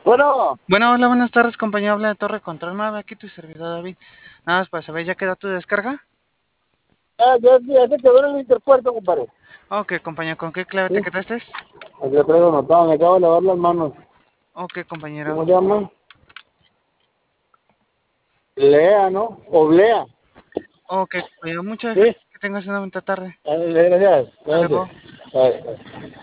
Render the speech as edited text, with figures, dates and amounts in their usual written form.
Bueno, Bueno, hola, buenas tardes, compañía. Habla de Torre Control 9, aquí tu servidor David. Nada más para saber, ¿ya quedó tu descarga? ya se quedó en el interpuerto, compadre. Ok, compañero, ¿con qué clave te Sí, quedaste? aquí lo traigo anotado, me acabo de lavar las manos. Ok, compañero. ¿Cómo se llama? Lea, ¿no? Oblea. Ok, compañero, muchas Sí, gracias. Que tengas una bonita tarde. gracias, Hasta gracias. luego. Bye.